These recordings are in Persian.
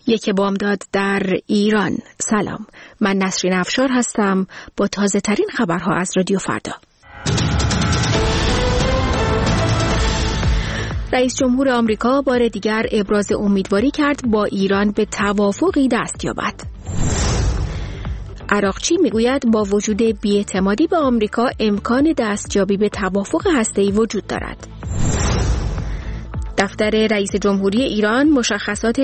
یک بامداد در ایران. سلام، من نسرین افشار هستم با تازه ترین خبرها از رادیو فردا. رئیس جمهور آمریکا بار دیگر ابراز امیدواری کرد با ایران به توافقی دست یابد. عراقچی میگوید با وجود بی‌اعتمادی به آمریکا امکان دستیابی به توافق هسته‌ای وجود دارد. دفتر رئیس جمهوری ایران مشخصات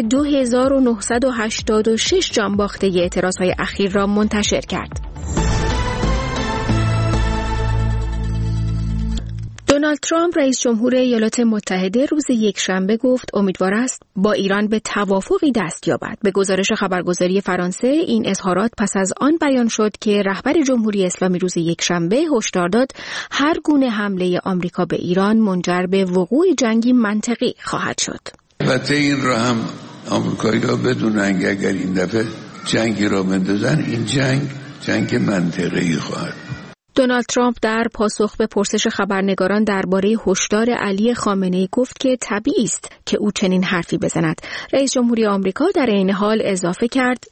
2986 جانباخته اعتراضهای اخیر را منتشر کرد. دونالد ترامپ رئیس جمهور ایالات متحده روز یکشنبه گفت امیدوار است با ایران به توافقی دست یابد. به گزارش خبرگزاری فرانسه این اظهارات پس از آن بیان شد که رهبر جمهوری اسلامی روز یکشنبه هشدار داد هر گونه حمله آمریکا به ایران منجر به وقوع جنگی منطقی خواهد شد. البته این را هم آمریکایی‌ها بدونن که اگر این دفعه جنگی را بندازن این جنگ منطقی خواهد. دونالد ترامپ در پاسخ به پرسش خبرنگاران درباره هشدار علی خامنه‌ای گفت که طبیعی است که او چنین حرفی بزند. رئیس جمهوری آمریکا در این حال اضافه کرد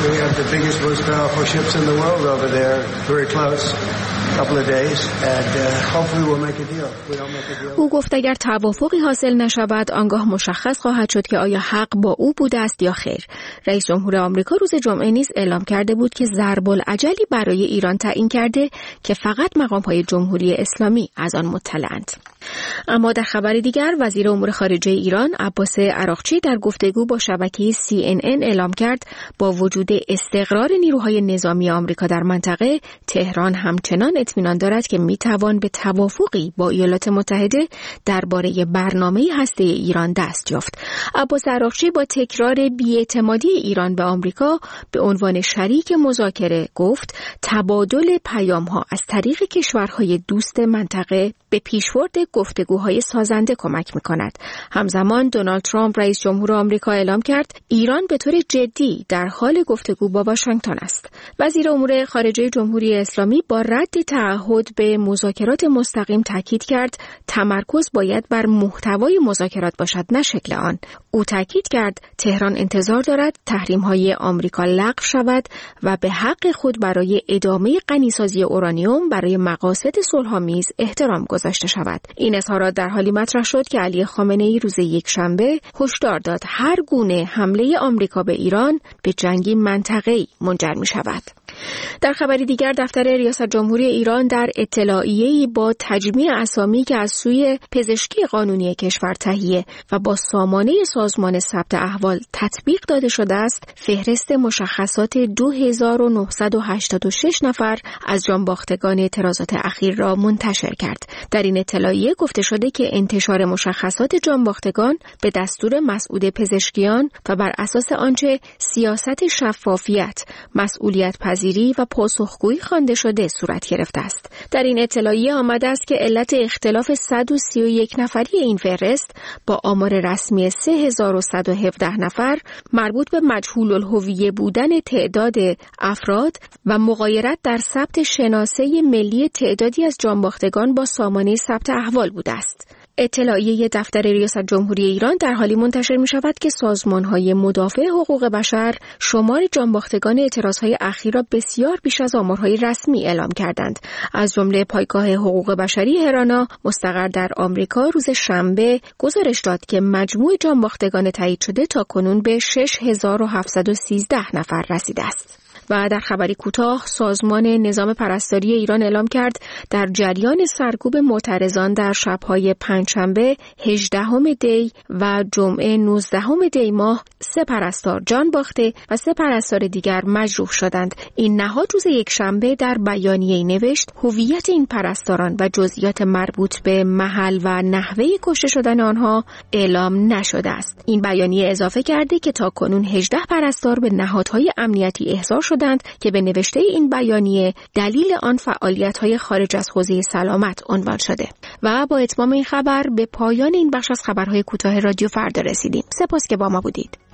او گفت اگر توافقی حاصل نشود آنگاه مشخص خواهد شد که آیا حق با او بوده است یا خیر. رئیس جمهور آمریکا روز جمعه نیز اعلام کرده بود که ضرب العجلی برای ایران تعیین کرده که فقط مقام‌های جمهوری اسلامی از آن مطلعند. اما در خبر دیگر وزیر امور خارجه ایران عباس عراقچی در گفتگو با شبکه CNN اعلام کرد با وجود استقرار نیروهای نظامی آمریکا در منطقه تهران همچنان اطمینان دارد که میتوان به توافقی با ایالات متحده درباره برنامه هسته‌ای ایران دست یافت. عباس عراقچی با تکرار بی‌اعتمادی ایران به آمریکا به عنوان شریک مذاکره گفت تبادل پیام‌ها از طریق کشورهای دوست منطقه به پیشبرد گفتگوهای سازنده کمک می‌کند. همزمان دونالد ترامپ رئیس جمهور آمریکا اعلام کرد ایران به طور جدی در حال گفتگو با واشنگتن است. وزیر امور خارجه جمهوری اسلامی با رد تعهد به مذاکرات مستقیم تاکید کرد تمرکز باید بر محتوای مذاکرات باشد نه شکل آن. او تاکید کرد تهران انتظار دارد تحریم‌های آمریکا لغو شود و به حق خود برای ادامه غنیسازی اورانیوم برای مقاصد صلح‌آمیز احترام گذاشته شود. این اظهارات در حالی مطرح شد که علی خامنه‌ای روز یکشنبه هشدار داد هر گونه حمله آمریکا به ایران به جنگی منطقه‌ای منجر می‌شود. در خبری دیگر دفتر ریاست جمهوری ایران در اطلاعیه‌ای با تجمیع اسامی که از سوی پزشکی قانونی کشور تهیه و با سامانه سازمان ثبت احوال تطبیق داده شده است، فهرست مشخصات 2986 نفر از جانباختگان اعتراضات اخیر را منتشر کرد. در این اطلاعیه گفته شده که انتشار مشخصات جانباختگان به دستور مسعود پزشکیان و بر اساس آنچه سیاست شفافیت، مسئولیت پذیری و پاسخگویی خوانده شده صورت گرفته است. در این اطلاعیه آمده است که علت اختلاف 131 نفری این فهرست با آمار رسمی 3117 نفر مربوط به مجهول الهویه بودن تعداد افراد و مغایرت در ثبت شناسه ملی تعدادی از جانباختگان با سامانه ثبت احوال بوده است. اطلاعیه دفتر ریاست جمهوری ایران در حالی منتشر می شود که سازمان‌های مدافع حقوق بشر شمار جانباختگان اعتراضهای اخیر را بسیار بیش از آمارهای رسمی اعلام کردند. از جمله پایگاه حقوق بشری هرانا مستقر در آمریکا روز شنبه گزارش داد که مجموع جانباختگان تایید شده تاکنون به 6713 نفر رسیده است. و در خبری کوتاه سازمان نظام پرستاری ایران اعلام کرد در جریان سرکوب معترضان در شب‌های پنجشنبه 18 دی و جمعه 19 دی ماه 3 پرستار جان باخته و 3 پرستار دیگر مجروح شدند. این نهاد روز یکشنبه در بیانیه‌ای نوشت هویت این پرستاران و جزئیات مربوط به محل و نحوه کشته شدن آنها اعلام نشده است. این بیانیه اضافه کرده که تاکنون 18 پرستار به نهادهای امنیتی احضار شدند که به نوشته این بیانیه دلیل آن فعالیت‌های خارج از حوزه سلامت عنوان شده. و با اتمام این خبر به پایان این بخش از خبرهای کوتاه رادیو فردا رسیدیم. سپاس که با ما بودید.